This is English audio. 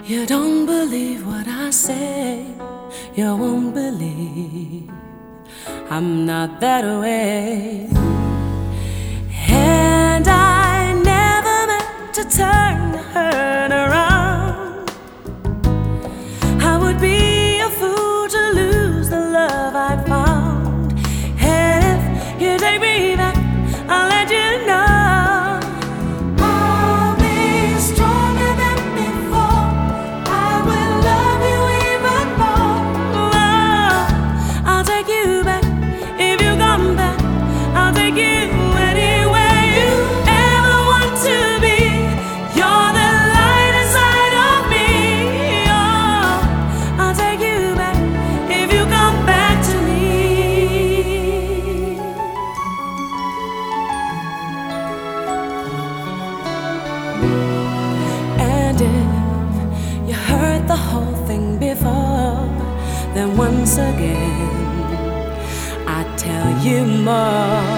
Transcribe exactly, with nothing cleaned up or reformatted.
You don't believe what I say, you won't believe I'm not that way. And I never meant to turn the hurt around. I would be a fool to lose the love I found. And if you take me back, I'll let you know you heard the whole thing before, then once again I tell you more.